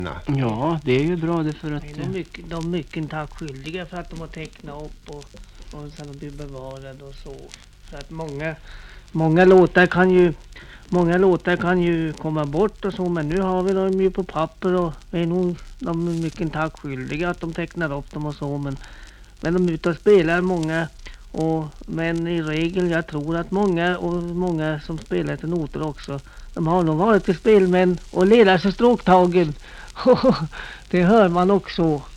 Ja, det är ju bra det för att... De är mycket tackskyldiga för att de har tecknat upp och sen de blir bevarade och så. För att många låtar kan ju komma bort och så, men nu har vi dem ju på papper och de är mycket tackskyldiga att de tecknar upp dem och så, men de är ute och spelar många. Men i regel, jag tror att många som spelar till noter också, de har nog varit till spelmän och ledare sig stråktagen. Det hör man också.